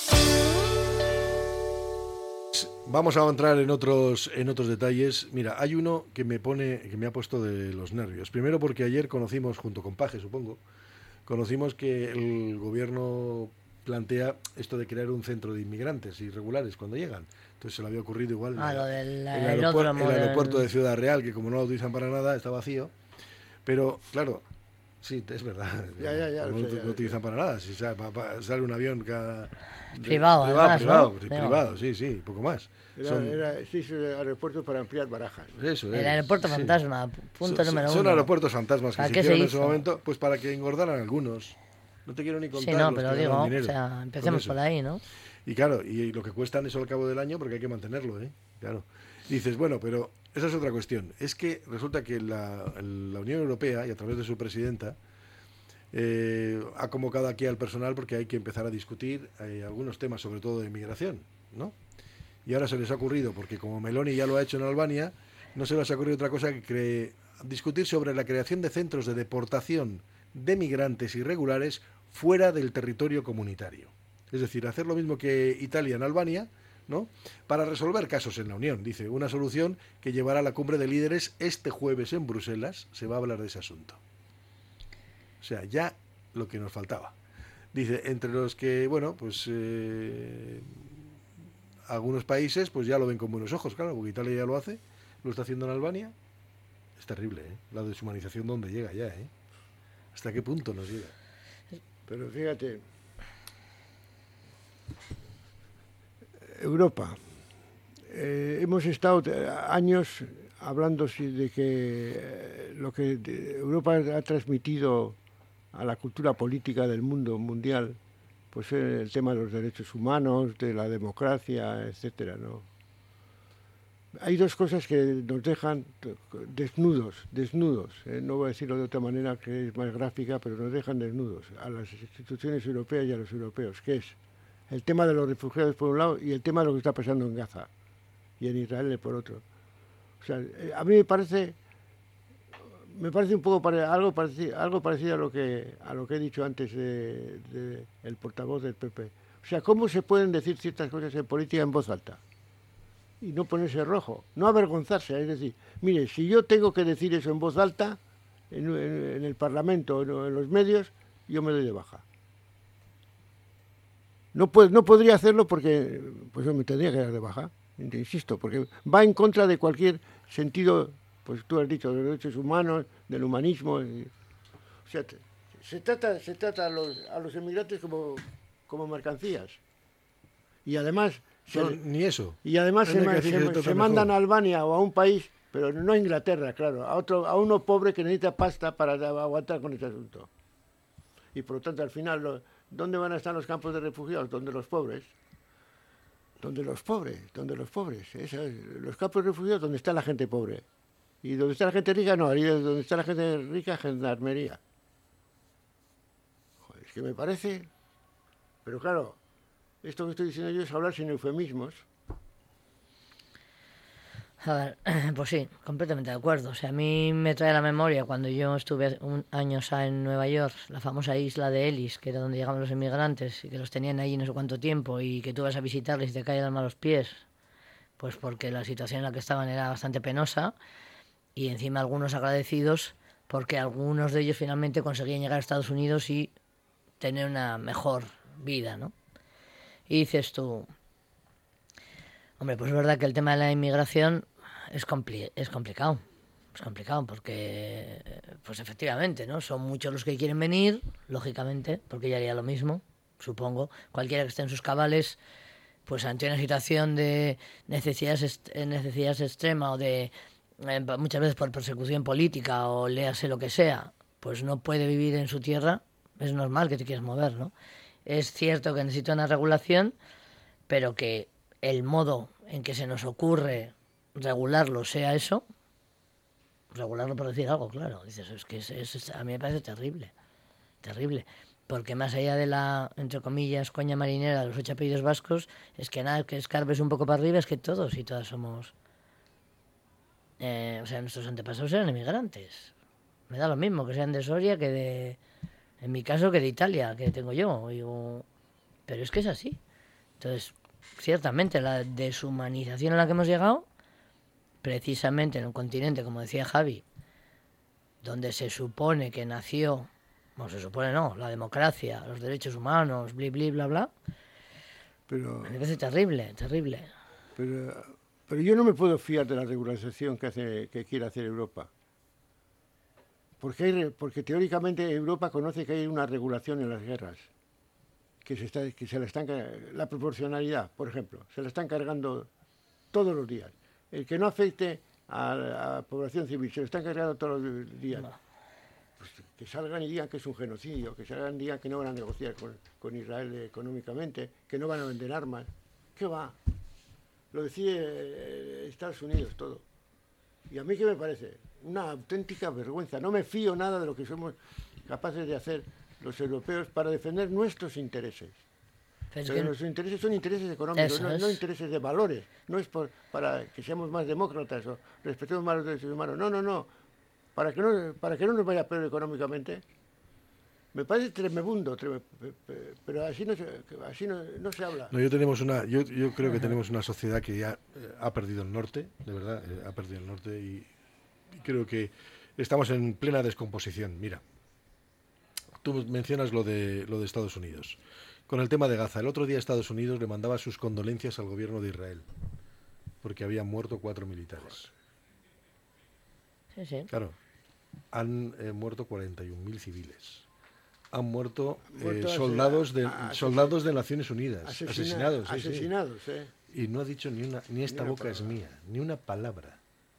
Vamos a entrar en otros en otros detalles. Mira, hay uno que me pone que me ha puesto de los nervios. Primero porque ayer conocimos, junto con Paje, supongo, conocimos que el gobierno plantea esto de crear un centro de inmigrantes irregulares cuando llegan. Entonces se le había ocurrido igual Ah, el, lo del el, aeródromo aeropuerto, el del- aeropuerto de Ciudad Real, que como no lo utilizan para nada, está vacío. Pero, claro, sí, es verdad. Ya, ya, ya, No, lo sé, no ya. utilizan para nada. Si sale, pa- pa- sale un avión cada... de- Privado, privado, además, privado, ¿no? sí, Privado. privado, sí, sí, poco más. Era, Son- era, sí, sí, aeropuertos para ampliar barajas. Eso El es, aeropuerto sí. fantasma, punto Son- número son uno. aeropuertos fantasmas que ¿Para se qué se hicieron en su hizo? momento, pues para que engordaran algunos. No te quiero ni contar. Sí, no, los pero que digo, ganan o dinero sea, con empecemos eso. por ahí, ¿no? Y claro, y lo que cuestan eso al cabo del año porque hay que mantenerlo, ¿eh? Claro. Y dices, bueno, pero esa es otra cuestión. Es que resulta que la, la Unión Europea, y a través de su presidenta, eh, ha convocado aquí al personal porque hay que empezar a discutir eh, algunos temas, sobre todo de inmigración, ¿no? Y ahora se les ha ocurrido, porque como Meloni ya lo ha hecho en Albania, no se les ha ocurrido otra cosa que cre- discutir sobre la creación de centros de deportación de migrantes irregulares fuera del territorio comunitario. Es decir, hacer lo mismo que Italia en Albania, ¿no? Para resolver casos en la Unión, dice, una solución que llevará a la cumbre de líderes este jueves en Bruselas, se va a hablar de ese asunto. O sea, ya lo que nos faltaba. Dice, entre los que, bueno, pues eh, algunos países pues ya lo ven con buenos ojos, claro, porque Italia ya lo hace, lo está haciendo en Albania. Es terrible, ¿eh? La deshumanización donde llega ya, ¿eh? ¿Hasta qué punto nos llega? Pero fíjate, Europa, eh, hemos estado años hablando de que eh, lo que Europa ha transmitido a la cultura política del mundo mundial, pues el tema de los derechos humanos, de la democracia, etcétera, ¿no? Hay dos cosas que nos dejan desnudos, desnudos, ¿eh? No voy a decirlo de otra manera que es más gráfica, pero nos dejan desnudos a las instituciones europeas y a los europeos, que es el tema de los refugiados por un lado y el tema de lo que está pasando en Gaza y en Israel por otro. O sea, a mí me parece, me parece un poco pare, algo parecido, algo parecido a lo que a lo que he dicho antes de, de el portavoz del P P. O sea, ¿cómo se pueden decir ciertas cosas en política en voz alta? Y no ponerse rojo, no avergonzarse, es decir, mire, si yo tengo que decir eso en voz alta, en, en, en el Parlamento, en, en los medios, yo me doy de baja. No, puedo, no podría hacerlo porque pues me tendría que dar de baja, insisto, porque va en contra de cualquier sentido, pues tú has dicho, de los derechos humanos, del humanismo. Y, o sea, se trata, se trata a los, a los emigrantes como, como mercancías. Y además... No, se, ni eso. Y además se, se, se, se mandan a Albania o a un país, pero no a Inglaterra, claro, a otro, a uno pobre que necesita pasta para aguantar con este asunto. Y por lo tanto, al final, lo, ¿dónde van a estar los campos de refugiados? ¿Dónde los pobres? ¿Dónde los pobres? ¿Dónde los pobres? Esa, los campos de refugiados, ¿dónde está la gente pobre? Y donde está la gente rica, no, ahí donde está la gente rica, gendarmería. Joder, es que me parece... Pero claro... Esto que estoy diciendo yo es hablar sin eufemismos. A ver, pues sí, completamente de acuerdo. O sea, a mí me trae a la memoria cuando yo estuve un años en Nueva York, la famosa isla de Ellis, que era donde llegaban los inmigrantes y que los tenían ahí no sé cuánto tiempo y que tú vas a visitarles y te cae el alma a los pies, pues porque la situación en la que estaban era bastante penosa y encima algunos agradecidos porque algunos de ellos finalmente conseguían llegar a Estados Unidos y tener una mejor vida, ¿no? Y dices tú, hombre, pues es verdad que el tema de la inmigración es, compli es complicado, es complicado porque, pues efectivamente, ¿no? Son muchos los que quieren venir, lógicamente, porque yo haría lo mismo, supongo. Cualquiera que esté en sus cabales, pues ante una situación de necesidad, necesidad extrema o de, eh, muchas veces por persecución política o léase lo que sea, pues no puede vivir en su tierra, es normal que te quieras mover, ¿no? Es cierto que necesita una regulación, pero que el modo en que se nos ocurre regularlo sea eso, regularlo por decir algo, claro, dices, es que es, es, a mí me parece terrible, terrible, porque más allá de la, entre comillas, coña marinera de los ocho apellidos vascos, es que nada, que escarbes un poco para arriba, es que todos y todas somos, eh, o sea, nuestros antepasados eran inmigrantes, me da lo mismo que sean de Soria que de... En mi caso, que de Italia, que tengo yo. Digo, pero es que es así. Entonces, ciertamente, la deshumanización a la que hemos llegado, precisamente en un continente, como decía Javi, donde se supone que nació, no se supone no, la democracia, los derechos humanos, bli, bli, bla, bla, pero, me parece terrible, terrible. Pero, pero yo no me puedo fiar de la regularización que, hace, que quiere hacer Europa. Porque, hay, porque teóricamente Europa conoce que hay una regulación en las guerras, que se, está, que se la están, la proporcionalidad, por ejemplo, se la están cargando todos los días. El que no afecte a la población civil, se lo están cargando todos los días. No. Pues que salgan y digan que es un genocidio, que salgan y digan que no van a negociar con, con Israel económicamente, que no van a vender armas. ¿Qué va? Lo decide Estados Unidos todo. ¿Y a mí qué me parece? Una auténtica vergüenza. No me fío nada de lo que somos capaces de hacer los europeos para defender nuestros intereses. Pero Pero nuestros intereses son intereses económicos, no, no intereses de valores. No es por, para que seamos más demócratas o respetemos más los derechos humanos. No, no, no. Para que no, para que no nos vaya peor económicamente. Me parece tremebundo, treme, pero así no se, así no, no se habla. No, yo tenemos una, yo, yo creo que tenemos una sociedad que ya eh, ha perdido el norte, de verdad, eh, ha perdido el norte y, y creo que estamos en plena descomposición. Mira, tú mencionas lo de lo de Estados Unidos. Con el tema de Gaza, el otro día Estados Unidos le mandaba sus condolencias al gobierno de Israel porque habían muerto cuatro militares. Sí, sí. Claro, han eh, muerto cuarenta y un mil civiles. Han muerto, muerto eh, soldados de a, a, soldados de Naciones Unidas, asesina, asesinados. Sí, asesinados, sí. eh. Y no ha dicho ni una, ni esta ni boca palabra. es mía, ni una palabra.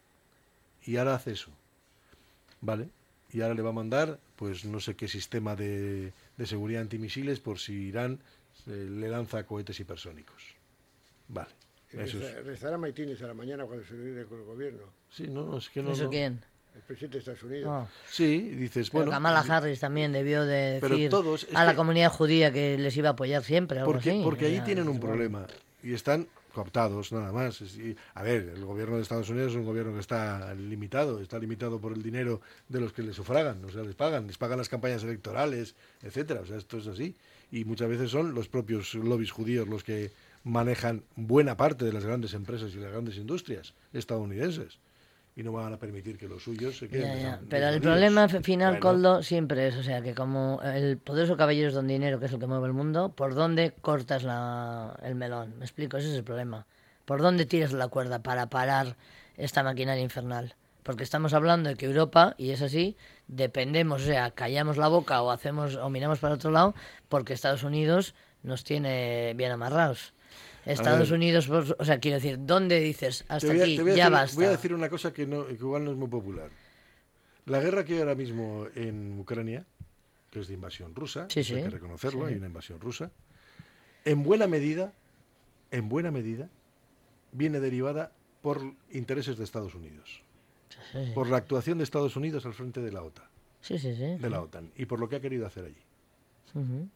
Y ahora hace eso, ¿vale? Y ahora le va a mandar, pues no sé qué sistema de, de seguridad antimisiles por si Irán eh, le lanza cohetes hipersónicos. Vale. Eso Reza, es. rezará Maitines a la mañana cuando se reúne con el gobierno. Sí, no, no, es que no. ¿Eso no. quién? El presidente de Estados Unidos. Oh. Sí, dices, Pero bueno. Kamala Harris también debió de pero decir todos, a la que, comunidad judía que les iba a apoyar siempre. Algo porque, así. porque ahí Ya, tienen un bueno. problema y están cooptados, nada más. Y, a ver, el gobierno de Estados Unidos es un gobierno que está limitado, está limitado por el dinero de los que le sufragan, o sea, les pagan, les pagan las campañas electorales, etcétera. O sea, esto es así. Y muchas veces son los propios lobbies judíos los que manejan buena parte de las grandes empresas y las grandes industrias estadounidenses. Y no van a permitir que los suyos se queden. Ya, ya. Des- Pero el desvalidos. problema final, Bueno, Coldo, siempre es, o sea, que como el poderoso caballero es don dinero, que es lo que mueve el mundo, ¿por dónde cortas la, el melón? Me explico, ese es el problema. ¿Por dónde tiras la cuerda para parar esta maquinaria infernal? Porque estamos hablando de que Europa, y es así, dependemos, o sea, callamos la boca o hacemos o miramos para otro lado, porque Estados Unidos nos tiene bien amarrados. Estados ver. Unidos, pues, o sea, quiero decir, ¿dónde dices hasta Te voy a- aquí? te voy a Ya decir- basta. Voy a decir una cosa que, no, que igual no es muy popular. La guerra que hay ahora mismo en Ucrania, que es de invasión rusa, Sí, eso sí. hay que reconocerlo, Sí. hay una invasión rusa, en buena medida, en buena medida, viene derivada por intereses de Estados Unidos. Sí. Por la actuación de Estados Unidos al frente de la OTAN, Sí, sí, sí. de la OTAN, y por lo que ha querido hacer allí. Ujú.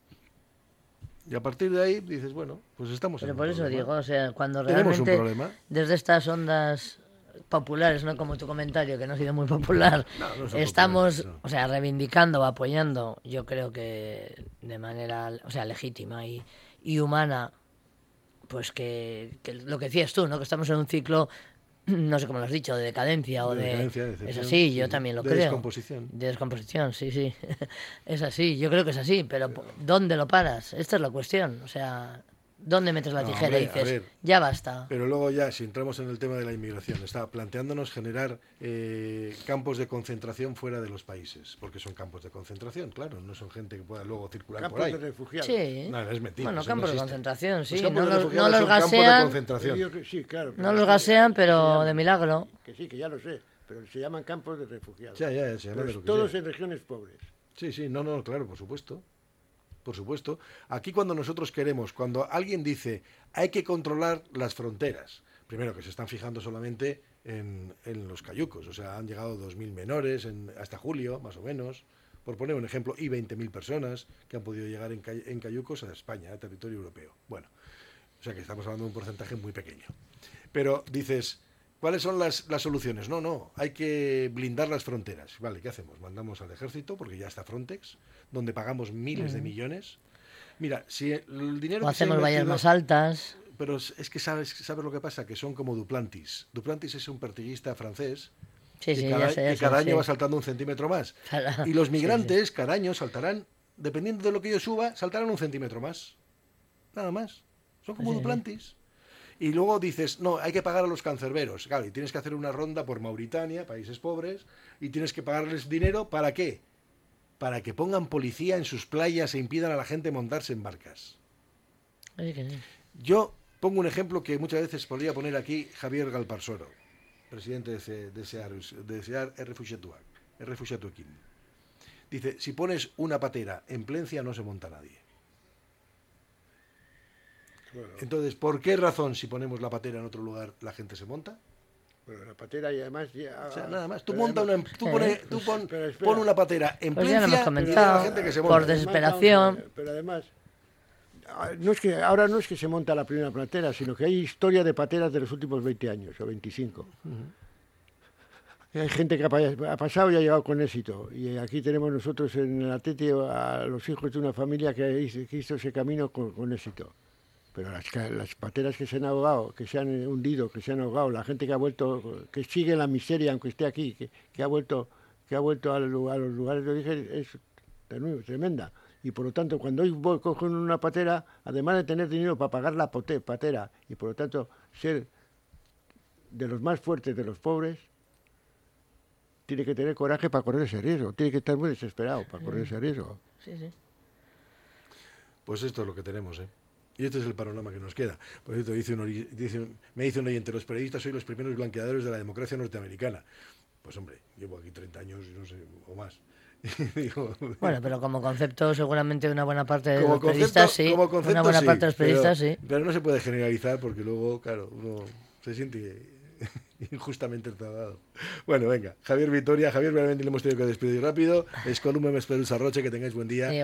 Y a partir de ahí dices, bueno, pues estamos Pero en por un eso problema. digo, o sea, cuando Tenemos un realmente problema. desde estas ondas populares, no como tu comentario, que no ha sido muy popular, No, no son estamos, populares, no. o sea, reivindicando o apoyando, yo creo que de manera, o sea, legítima y, y humana, pues que, que lo que decías tú, ¿no? Que estamos en un ciclo, no sé cómo lo has dicho, de decadencia o De de... decadencia, de es decepción, así, sí, yo sí. también lo De creo. descomposición. De descomposición, sí, sí. Es así, yo creo que es así, pero ¿dónde lo paras? Esta es la cuestión, o sea... ¿Dónde metes la No, tijera hombre, y a dices, ver. ya basta? Pero luego ya, si entramos en el tema de la inmigración, está planteándonos generar eh, campos de concentración fuera de los países, porque son campos de concentración, claro, no son gente que pueda luego circular Campos por ahí. de refugiados. Sí. No, es mentira. Bueno, eso campos no de existe. concentración, sí. Los campos No de los, refugiados no los son campos de gasean, concentración. Yo que sí, claro, no pero los que- gasean, que se pero llaman- de milagro. Que sí, que ya lo sé, pero se llaman campos de refugiados. Ya, ya, se llama Pero de lo que todos sea. en regiones pobres. Sí, sí, no, no, claro, por supuesto. Por supuesto. Aquí cuando nosotros queremos, cuando alguien dice hay que controlar las fronteras, primero que se están fijando solamente en, en los cayucos, o sea, han llegado dos mil menores en, hasta julio, más o menos, por poner un ejemplo, y veinte mil personas que han podido llegar en, cay- en cayucos a España, a territorio europeo. Bueno, o sea que estamos hablando de un porcentaje muy pequeño. Pero dices, ¿cuáles son las, las soluciones? No, no, hay que blindar las fronteras. Vale, ¿qué hacemos? Mandamos al ejército, porque ya está Frontex, donde pagamos miles de Mm. millones. Mira, si el dinero O que se ha hacemos vallas invertido- más altas. Pero es es que sabes, sabes lo que pasa, que son como Duplantis. Duplantis es un pertiguista francés Sí, que sí, cada, ya sé, ya que sé, cada año sí. va saltando un centímetro más. Para- Y los sí, migrantes cada año saltarán, dependiendo de lo que yo suba, saltarán un centímetro más. Nada más. Son como Sí, sí. Duplantis. Y luego dices, no, hay que pagar a los cancerberos. Claro, y tienes que hacer una ronda por Mauritania, países pobres, y tienes que pagarles dinero, ¿para qué? Para que pongan policía en sus playas e impidan a la gente montarse en barcas. Sí, que sí. Yo pongo un ejemplo que muchas veces podría poner aquí Javier Galparsoro, presidente de, C- de SEAR, de SEAR Errefuxiatuak, Errefuxiatuekin. Dice, si pones una patera en Plencia no se monta nadie. Bueno, Entonces, ¿por qué razón si ponemos la patera en otro lugar la gente se monta? bueno, la patera y además... Ya, O sea, nada más. Tú pero monta una, además- tú Sí. pone, tú pon, Pero espera. pon una patera en Pues ya lo Plencia hemos y dile a comentado. la gente que se Por monta. des- Además, desesperación. vamos a ver, Pero además, ah, no es que, ahora no es que se monta la primera patera, sino que hay historia de pateras de los últimos veinte años o veinticinco. Hay gente que ha, pa- ha pasado y ha llegado con éxito. Y aquí tenemos nosotros en el Atleti a los hijos de una familia que hizo, que hizo ese camino con, con éxito. Pero las, ca- las pateras que se han ahogado, que se han hundido, que se han ahogado, la gente que ha vuelto, que sigue la miseria aunque esté aquí, que, que ha vuelto, que ha vuelto a, lu- a los lugares de origen, es tremendo, tremenda. Y por lo tanto, cuando hoy voy, cojo una patera, además de tener dinero para pagar la pote- patera y por lo tanto ser de los más fuertes de los pobres, tiene que tener coraje para correr ese riesgo, tiene que estar muy desesperado para correr ese riesgo. Sí, sí. Pues esto es lo que tenemos, ¿eh? Y este es el panorama que nos queda. Por cierto, dice un ori- dice un- me dice un oyente, los periodistas sois los primeros blanqueadores de la democracia norteamericana. Pues hombre, llevo aquí treinta años, no sé, o más. Digo, Bueno, pero como concepto seguramente una buena parte de como los periodistas sí. como concepto, Una buena sí, parte de los periodistas pero, sí. Pero no se puede generalizar porque luego, claro, uno se siente injustamente tratado. Bueno, venga, Javier Vitoria, Javier, realmente le hemos tenido que despedir rápido. Es Columna Mesperusa Roche, que tengáis buen día. Sí.